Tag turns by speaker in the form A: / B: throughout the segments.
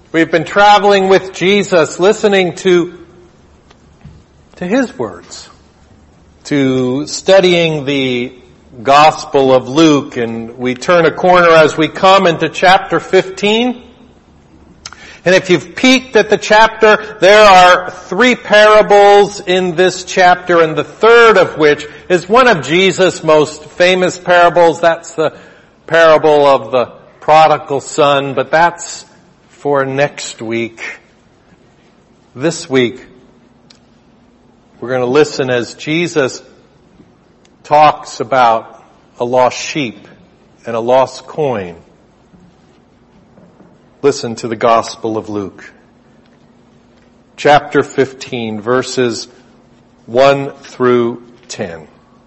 A: We've been traveling with Jesus, listening to His words, to studying the Gospel of Luke, and we turn a corner as we come into chapter 15. And if you've peeked at the chapter, there are 3 parables in this chapter, and the third of which is one of Jesus' most famous parables. That's the parable of the prodigal son, but that's for next week. This week, we're going to listen as Jesus talks about a lost sheep and a lost coin. Listen to the Gospel of Luke. Chapter 15, verses 1 through 10.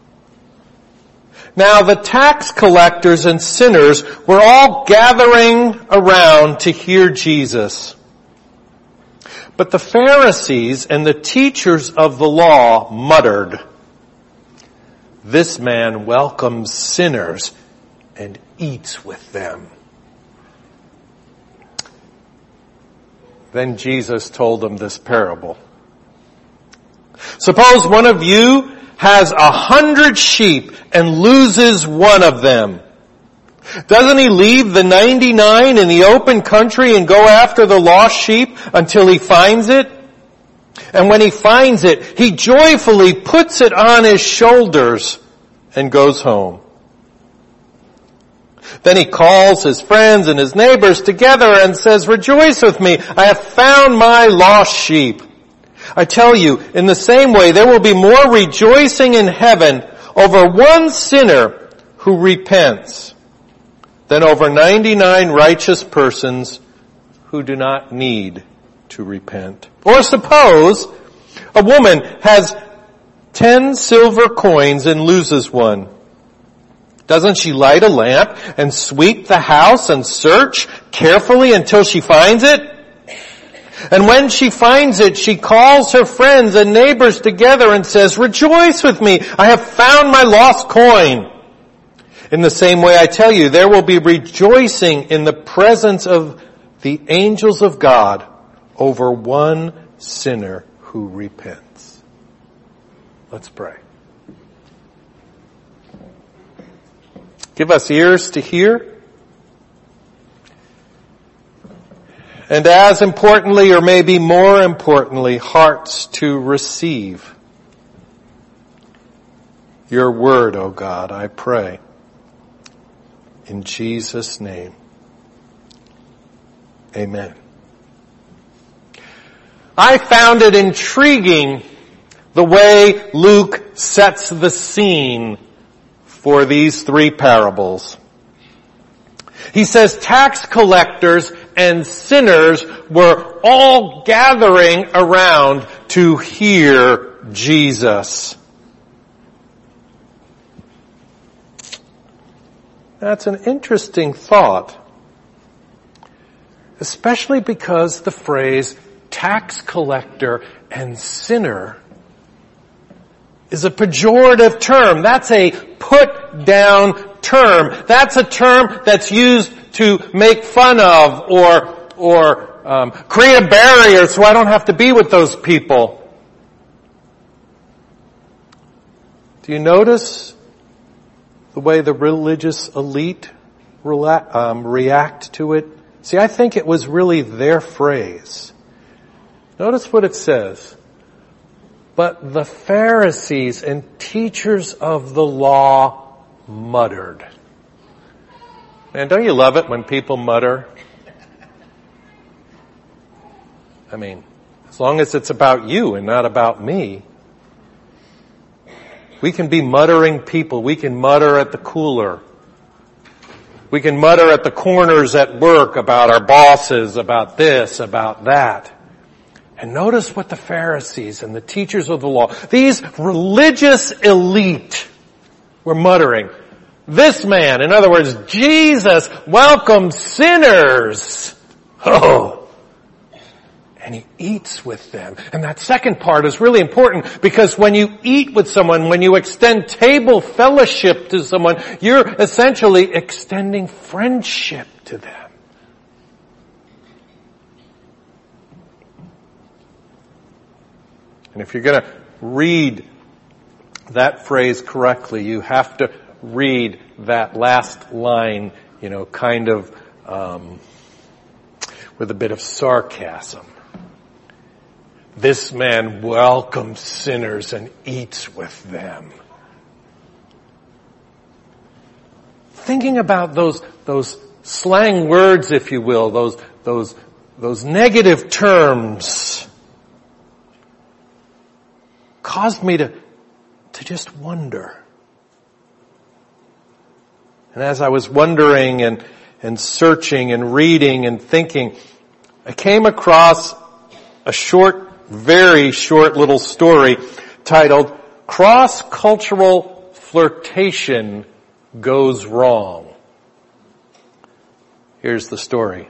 A: Now the tax collectors and sinners were all gathering around to hear Jesus. But the Pharisees and the teachers of the law muttered, "This man welcomes sinners and eats with them." Then Jesus told them this parable. Suppose one of you has 100 sheep and loses one of them. Doesn't he leave the 99 in the open country and go after the lost sheep until he finds it? And when he finds it, he joyfully puts it on his shoulders and goes home. Then he calls his friends and his neighbors together and says, "Rejoice with me, I have found my lost sheep." I tell you, in the same way, there will be more rejoicing in heaven over one sinner who repents than over 99 righteous persons who do not need to repent. Or suppose a woman has 10 silver coins and loses one. Doesn't she light a lamp and sweep the house and search carefully until she finds it? And when she finds it, she calls her friends and neighbors together and says, "Rejoice with me, I have found my lost coin." In the same way, I tell you, there will be rejoicing in the presence of the angels of God over one sinner who repents. Let's pray. Give us ears to hear. And as importantly, or maybe more importantly, hearts to receive your word, O God, I pray. In Jesus' name. Amen. I found it intriguing the way Luke sets the scene for these 3 parables. He says tax collectors and sinners were all gathering around to hear Jesus. That's an interesting thought, especially because the phrase tax collector and sinner is a pejorative term. That's a put down term. That's a term that's used to make fun of or create a barrier so I don't have to be with those people. Do you notice the way the religious elite react to it? See, I think it was really their phrase. Notice what it says. But the Pharisees and teachers of the law muttered. Man, don't you love it when people mutter? I mean, as long as it's about you and not about me. We can be muttering people. We can mutter at the cooler. We can mutter at the corners at work about our bosses, about this, about that. And notice what the Pharisees and the teachers of the law, these religious elite, were muttering. This man, in other words, Jesus, welcomes sinners. Oh. And he eats with them. And that second part is really important because when you eat with someone, when you extend table fellowship to someone, you're essentially extending friendship to them. And if you're going to read that phrase correctly, you have to read that last line, kind of with a bit of sarcasm. This man welcomes sinners and eats with them. Thinking about those slang words, if you will, those negative terms, caused me to just wonder. And as I was wondering and searching and reading and thinking, I came across a very short little story titled Cross-Cultural Flirtation Goes Wrong. Here's the story.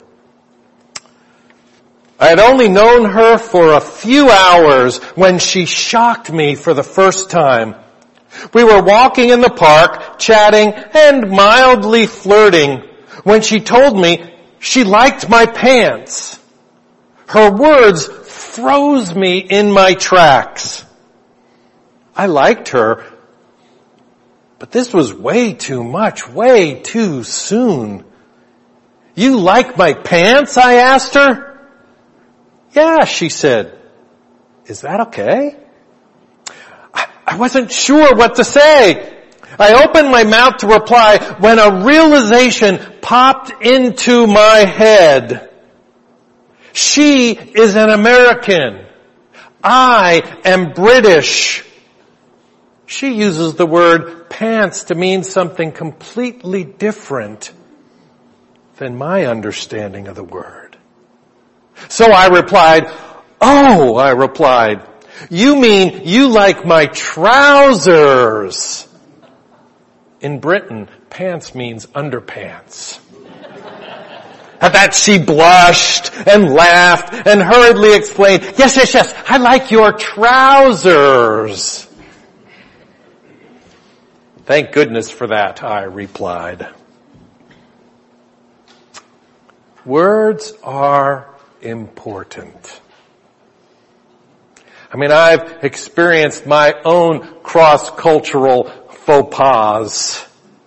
A: I had only known her for a few hours when she shocked me for the first time. We were walking in the park, chatting and mildly flirting, when she told me she liked my pants. Her words froze me in my tracks. I liked her, but this was way too much, way too soon. You like my pants? I asked her. Yeah, she said. Is that okay? I wasn't sure what to say. I opened my mouth to reply when a realization popped into my head. She is an American. I am British. She uses the word pants to mean something completely different than my understanding of the word. So I replied, you mean you like my trousers? In Britain, pants means underpants. At that she blushed and laughed and hurriedly explained, yes, I like your trousers. Thank goodness for that, I replied. Words are important. I've experienced my own cross-cultural faux pas.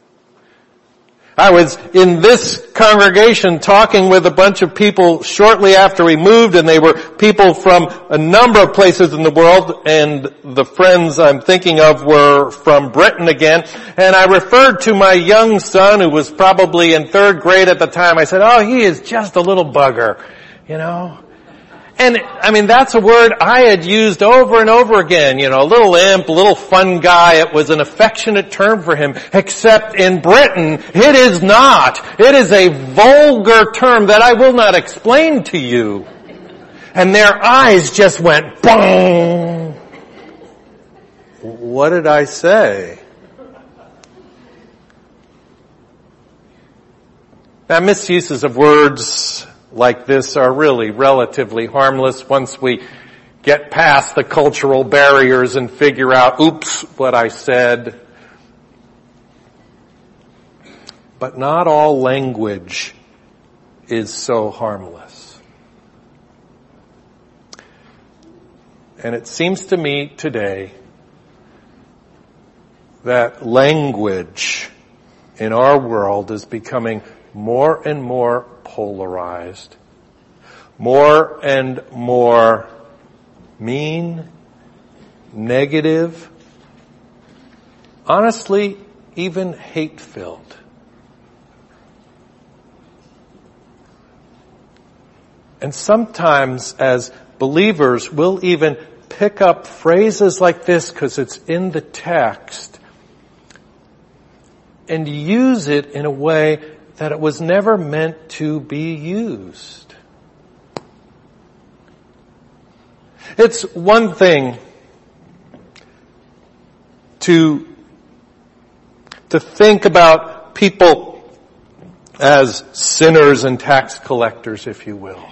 A: I was in this congregation talking with a bunch of people shortly after we moved, and they were people from a number of places in the world, and the friends I'm thinking of were from Britain again. And I referred to my young son, who was probably in 3rd grade at the time. I said, he is just a little bugger, And that's a word I had used over and over again, a little imp, a little fun guy. It was an affectionate term for him, except in Britain, it is not. It is a vulgar term that I will not explain to you. And their eyes just went, boom. What did I say? Now, misuses of words like this are really relatively harmless once we get past the cultural barriers and figure out, oops, what I said. But not all language is so harmless. And it seems to me today that language in our world is becoming more and more polarized, more and more mean, negative, honestly, even hate-filled. And sometimes as believers, we'll even pick up phrases like this because it's in the text and use it in a way that it was never meant to be used. It's one thing to think about people as sinners and tax collectors, if you will.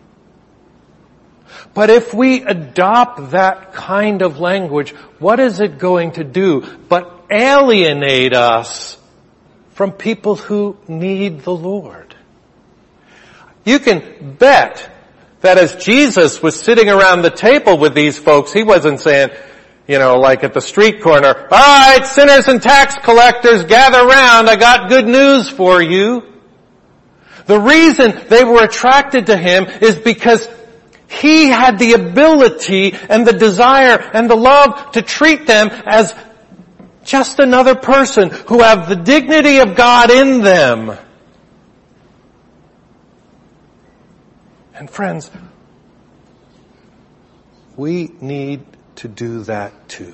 A: But if we adopt that kind of language, what is it going to do but alienate us from people who need the Lord? You can bet That as Jesus was sitting around the table with these folks, he wasn't saying, like at the street corner, all right, sinners and tax collectors, gather round, I got good news for you. The reason they were attracted to him is because he had the ability and the desire and the love to treat them as just another person who have the dignity of God in them. And friends, we need to do that too.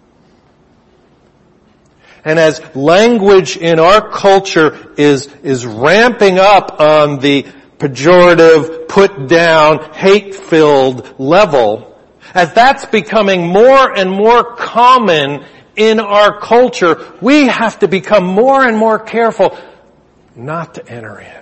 A: And as language in our culture is ramping up on the pejorative, put down, hate-filled level, as that's becoming more and more common in our culture, we have to become more and more careful not to enter in.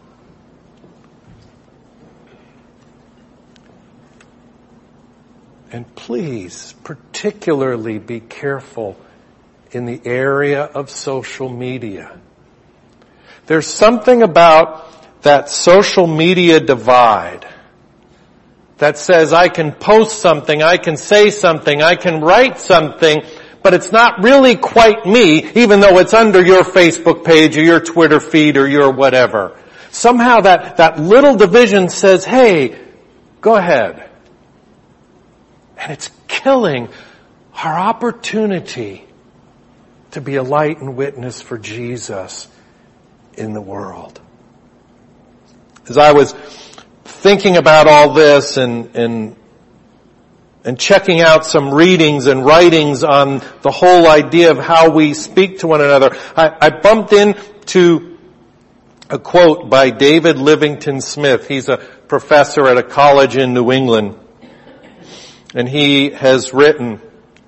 A: And please, particularly be careful in the area of social media. There's something about that social media divide that says I can post something, I can say something, I can write something, but it's not really quite me, even though it's under your Facebook page or your Twitter feed or your whatever. Somehow that little division says, hey, go ahead. And it's killing our opportunity to be a light and witness for Jesus in the world. As I was thinking about all this and checking out some readings and writings on the whole idea of how we speak to one another, I bumped into a quote by David Livington Smith. He's a professor at a college in New England. And he has written,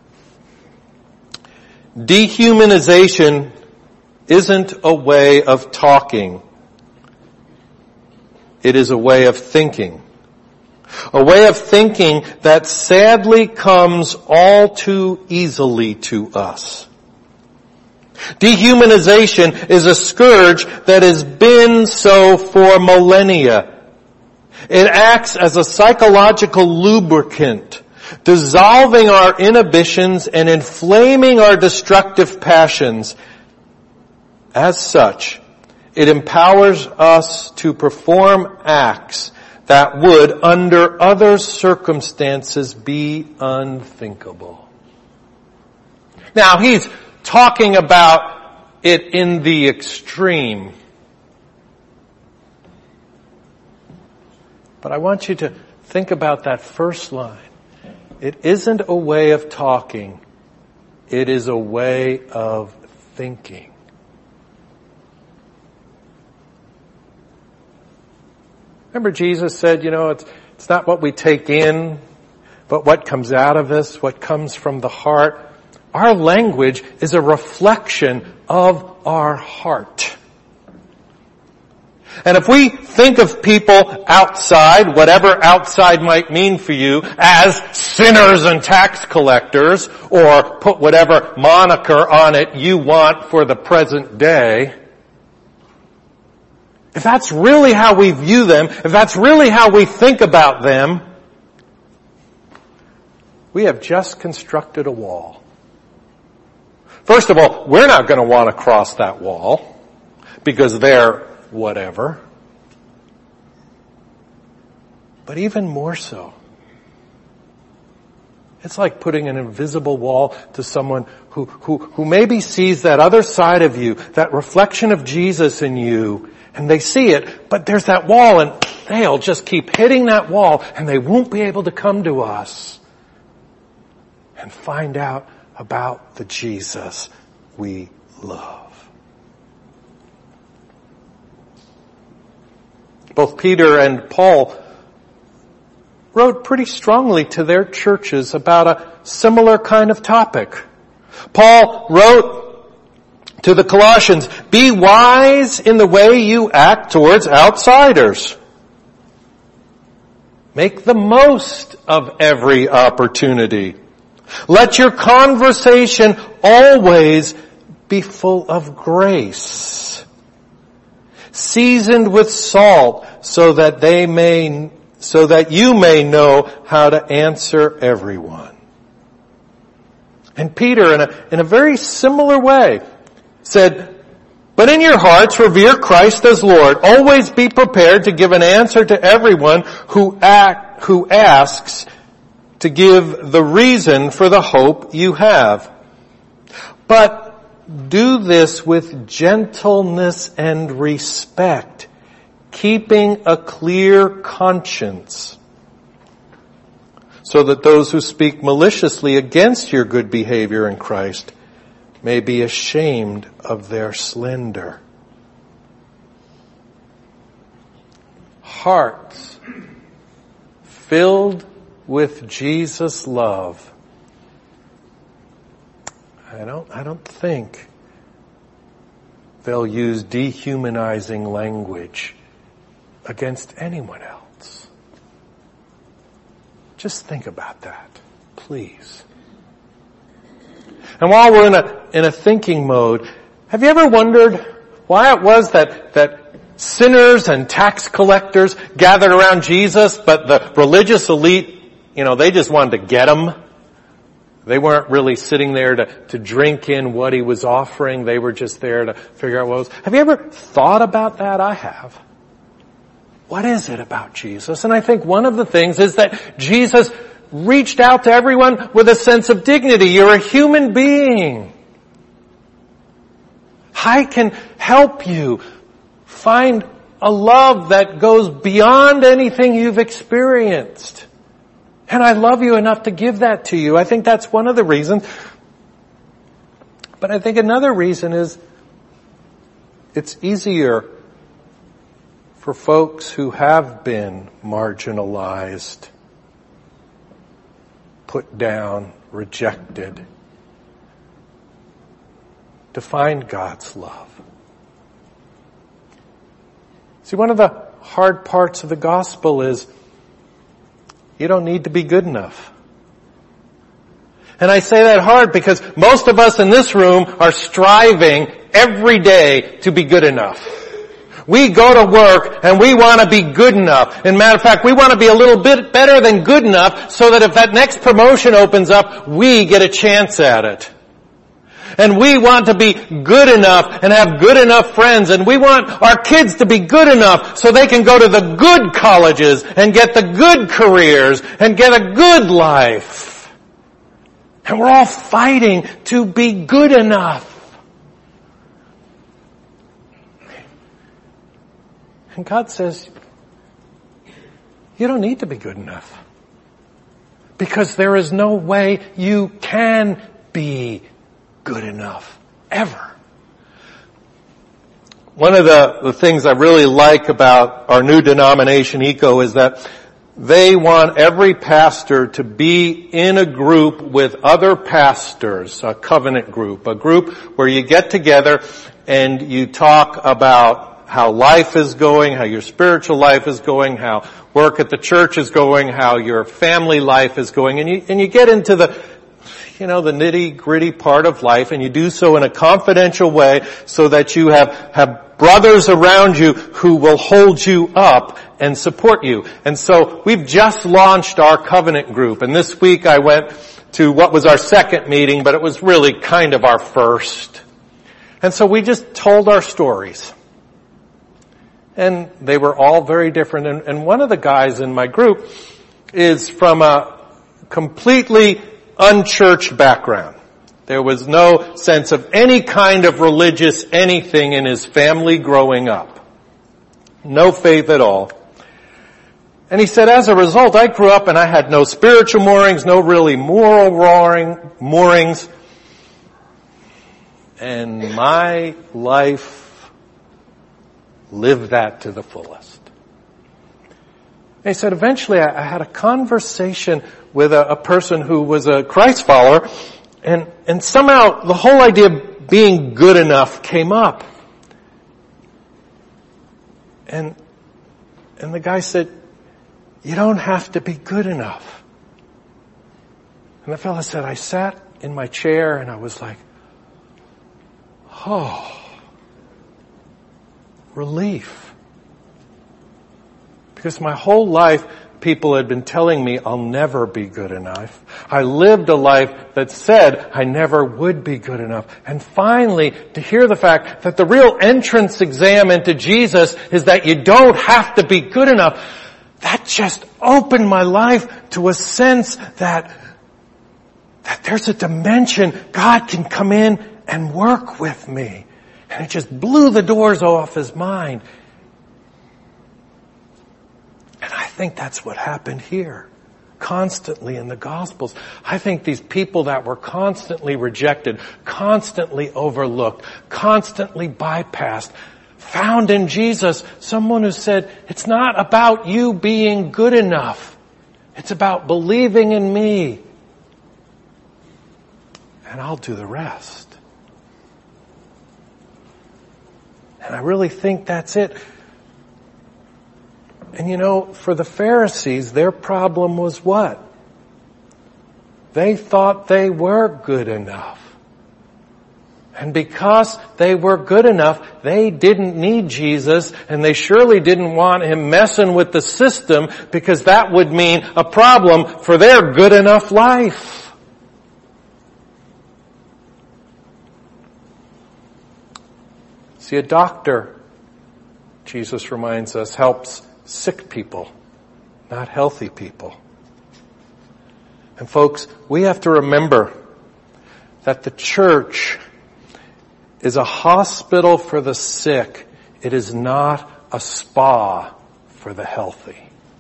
A: dehumanization isn't a way of talking. It is a way of thinking. A way of thinking that sadly comes all too easily to us. Dehumanization is a scourge that has been so for millennia. It acts as a psychological lubricant, dissolving our inhibitions and inflaming our destructive passions. As such, it empowers us to perform acts that would, under other circumstances, be unthinkable. Now, he's talking about it in the extreme. But I want you to think about that first line. It isn't a way of talking. It is a way of thinking. Remember Jesus said, it's not what we take in, but what comes out of us, what comes from the heart. Our language is a reflection of our heart. And if we think of people outside, whatever outside might mean for you, as sinners and tax collectors, or put whatever moniker on it you want for the present day, if that's really how we view them, if that's really how we think about them, we have just constructed a wall. First of all, we're not going to want to cross that wall because they're whatever. But even more so, it's like putting an invisible wall to someone who maybe sees that other side of you, that reflection of Jesus in you, and they see it, but there's that wall, and they'll just keep hitting that wall, and they won't be able to come to us and find out about the Jesus we love. Both Peter and Paul wrote pretty strongly to their churches about a similar kind of topic. Paul wrote to the Colossians, be wise in the way you act towards outsiders. Make the most of every opportunity. Let your conversation always be full of grace, seasoned with salt, so that they may so that you may know how to answer everyone. And Peter, in a very similar way, said, but in your hearts revere Christ as Lord. Always be prepared to give an answer to everyone who asks, to give the reason for the hope you have. But do this with gentleness and respect, keeping a clear conscience, so that those who speak maliciously against your good behavior in Christ may be ashamed of their slander. Hearts filled with Jesus' love. I don't think they'll use dehumanizing language against anyone else. Just think about that, please. And while we're in a thinking mode, have you ever wondered why it was that sinners and tax collectors gathered around Jesus, but the religious elite, they just wanted to get him? They weren't really sitting there to drink in what he was offering. They were just there to figure out what was. Have you ever thought about that? I have. What is it about Jesus? And I think one of the things is that Jesus reached out to everyone with a sense of dignity. You're a human being. I can help you find a love that goes beyond anything you've experienced. And I love you enough to give that to you. I think that's one of the reasons. But I think another reason is it's easier for folks who have been marginalized, put down, rejected, to find God's love. See, one of the hard parts of the gospel is you don't need to be good enough. And I say that hard because most of us in this room are striving every day to be good enough. We go to work and we want to be good enough. And matter of fact, we want to be a little bit better than good enough so that if that next promotion opens up, we get a chance at it. And we want to be good enough and have good enough friends. And we want our kids to be good enough so they can go to the good colleges and get the good careers and get a good life. And we're all fighting to be good enough. And God says, you don't need to be good enough. Because there is no way you can be good enough, ever. One of the things I really like about our new denomination, ECO, is that they want every pastor to be in a group with other pastors, a covenant group, a group where you get together and you talk about how life is going, how your spiritual life is going, how work at the church is going, how your family life is going, and you get into the nitty-gritty part of life, and you do so in a confidential way so that you have brothers around you who will hold you up and support you. And so we've just launched our covenant group, and this week I went to what was our second meeting, but it was really kind of our first. And so we just told our stories. And they were all very different. And one of the guys in my group is from a completely unchurched background. There was no sense of any kind of religious anything in his family growing up. No faith at all. And he said, as a result, I grew up and I had no spiritual moorings, no really moral moorings. And my life lived that to the fullest. And he said, eventually I had a conversation with a person who was a Christ follower, and somehow the whole idea of being good enough came up. And the guy said, you don't have to be good enough. And the fellow said, I sat in my chair and I was like, oh, relief. Because my whole life, people had been telling me I'll never be good enough. I lived a life that said I never would be good enough. And finally, to hear the fact that the real entrance exam into Jesus is that you don't have to be good enough, that just opened my life to a sense that there's a dimension God can come in and work with me. And it just blew the doors off his mind. And I think that's what happened here, constantly in the Gospels. I think these people that were constantly rejected, constantly overlooked, constantly bypassed, found in Jesus someone who said, it's not about you being good enough. It's about believing in me. And I'll do the rest. And I really think that's it. And for the Pharisees, their problem was what? They thought they were good enough. And because they were good enough, they didn't need Jesus, and they surely didn't want him messing with the system, because that would mean a problem for their good enough life. See, a doctor, Jesus reminds us, helps sick people, not healthy people. And folks, we have to remember that the church is a hospital for the sick. It is not a spa for the healthy.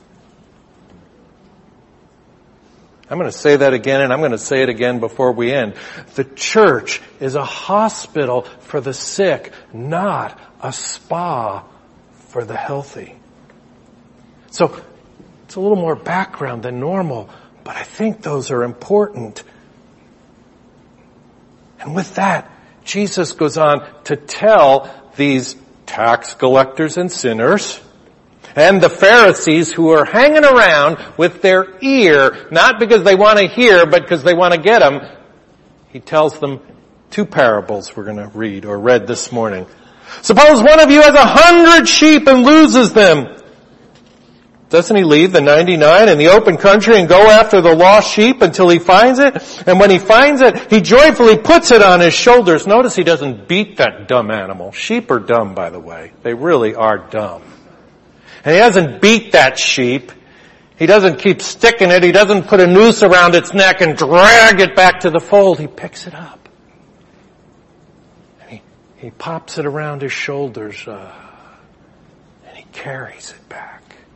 A: I'm going to say that again, and I'm going to say it again before we end. The church is a hospital for the sick, not a spa for the healthy. So, it's a little more background than normal, but I think those are important. And with that, Jesus goes on to tell these tax collectors and sinners and the Pharisees who are hanging around with their ear, not because they want to hear, but because they want to get them. He tells them two parables we're going to read this morning. Suppose one of you has 100 sheep and loses them. Doesn't he leave the 99 in the open country and go after the lost sheep until he finds it? And when he finds it, he joyfully puts it on his shoulders. Notice he doesn't beat that dumb animal. Sheep are dumb, by the way. They really are dumb. And he doesn't beat that sheep. He doesn't keep sticking it. He doesn't put a noose around its neck and drag it back to the fold. He picks it up. And he pops it around his shoulders, and he carries it back.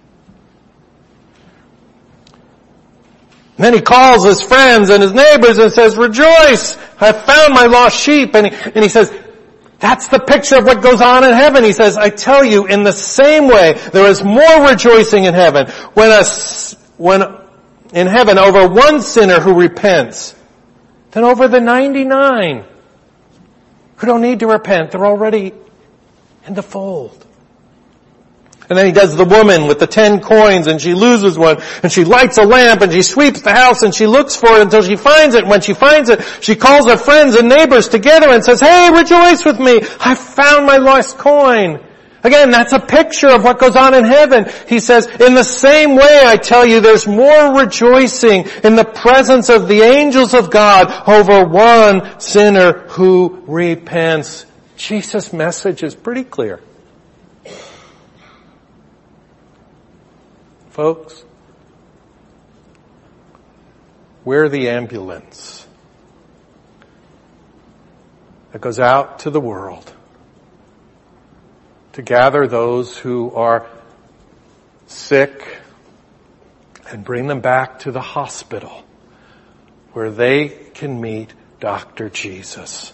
A: And then he calls his friends and his neighbors and says, rejoice, I've found my lost sheep. And he says, that's the picture of what goes on in heaven. He says, I tell you, in the same way, there is more rejoicing in heaven when in heaven over one sinner who repents than over the 99 who don't need to repent. They're already in the fold. And then he does the woman with the 10 coins, and she loses one, and she lights a lamp, and she sweeps the house, and she looks for it until she finds it. And when she finds it, she calls her friends and neighbors together and says, hey, rejoice with me. I found my lost coin. Again, that's a picture of what goes on in heaven. He says, in the same way, I tell you, there's more rejoicing in the presence of the angels of God over one sinner who repents. Jesus' message is pretty clear. Folks, we're the ambulance that goes out to the world to gather those who are sick and bring them back to the hospital where they can meet Dr. Jesus.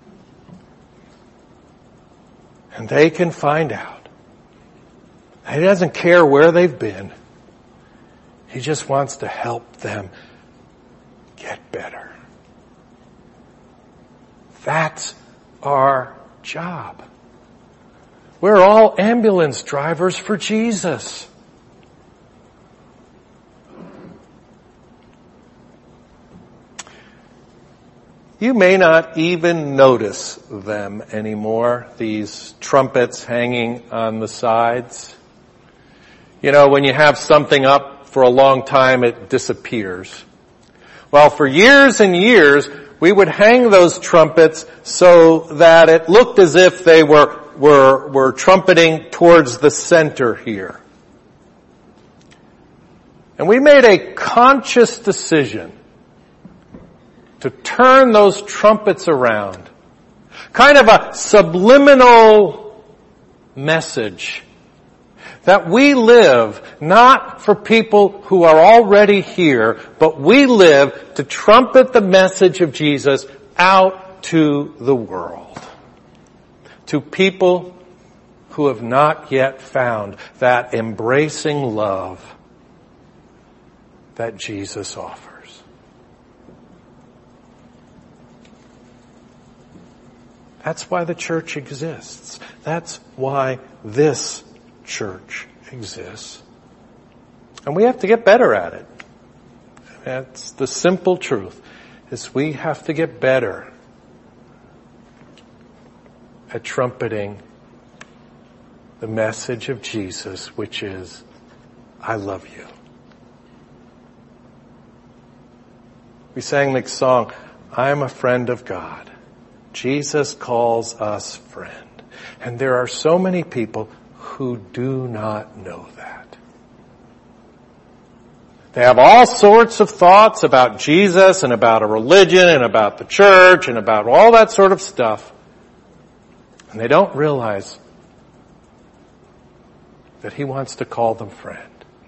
A: And they can find out. He doesn't care where they've been. He just wants to help them get better. That's our job. We're all ambulance drivers for Jesus. You may not even notice them anymore, these trumpets hanging on the sides. You know, when you have something up for a long time, it disappears. Well, for years and years, we would hang those trumpets so that it looked as if they were trumpeting towards the center here. And we made a conscious decision to turn those trumpets around. Kind of a subliminal message that we live not for people who are already here, but we live to trumpet the message of Jesus out to the world. To people who have not yet found that embracing love that Jesus offers. That's why the church exists. That's why this church exists. And we have to get better at it. That's the simple truth, is we have to get better at trumpeting the message of Jesus, which is, I love you. We sang the song, I am a friend of God. Jesus calls us friend. And there are so many people who do not know that. They have all sorts of thoughts about Jesus and about a religion and about the church and about all that sort of stuff. And they don't realize that He wants to call them friend.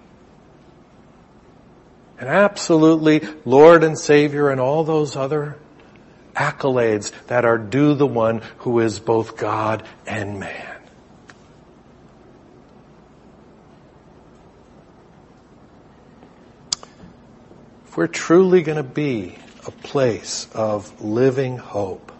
A: And absolutely Lord and Savior and all those other accolades that are due the one who is both God and man. If we're truly going to be a place of living hope,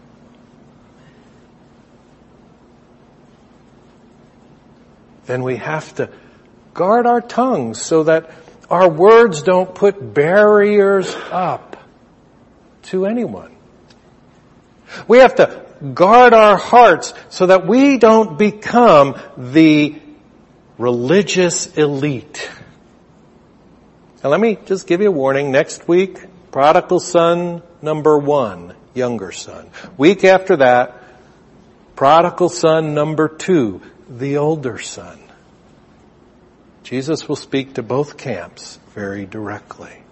A: then we have to guard our tongues so that our words don't put barriers up to anyone. We have to guard our hearts so that we don't become the religious elite. Now let me just give you a warning. Next week, prodigal son number 1, younger son. Week after that, prodigal son number 2, the older son. Jesus will speak to both camps very directly.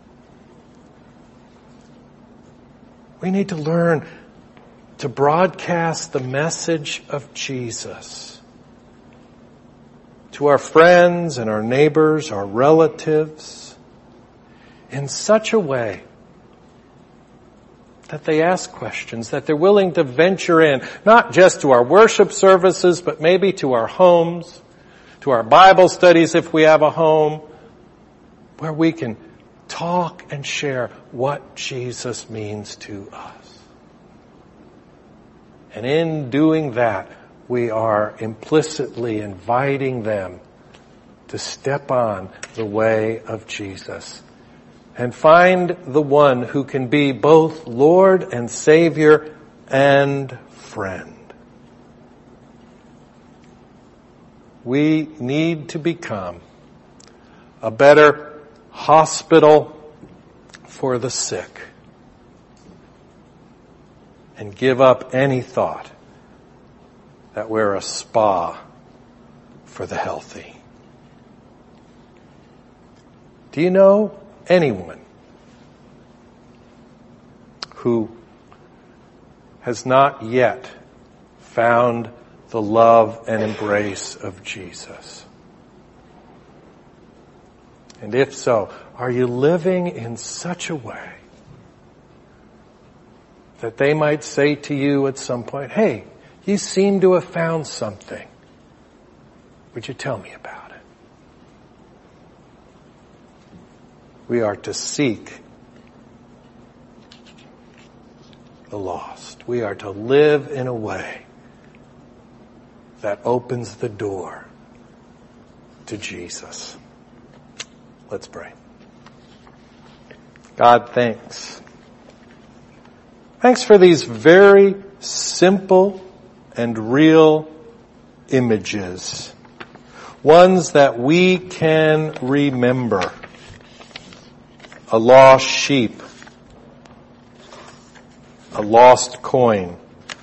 A: We need to learn to broadcast the message of Jesus to our friends and our neighbors, our relatives, in such a way that they ask questions, that they're willing to venture in, not just to our worship services, but maybe to our homes, to our Bible studies if we have a home, where we can talk and share what Jesus means to us. And in doing that, we are implicitly inviting them to step on the way of Jesus and find the one who can be both Lord and Savior and friend. We need to become a better hospital for the sick and give up any thought that we're a spa for the healthy. Do you know anyone who has not yet found the love and embrace of Jesus? And if so, are you living in such a way that they might say to you at some point, hey, you seem to have found something. Would you tell me about it? We are to seek the lost. We are to live in a way that opens the door to Jesus. Let's pray. God, thanks. Thanks for these very simple and real images. Ones that we can remember a lost sheep, a lost coin.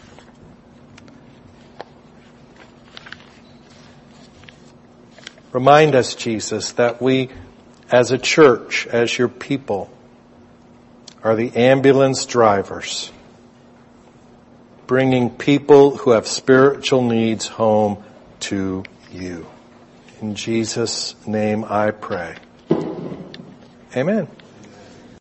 A: Remind us, Jesus, that we, as a church, as your people, are the ambulance drivers, bringing people who have spiritual needs home to you. In Jesus' name I pray. Amen.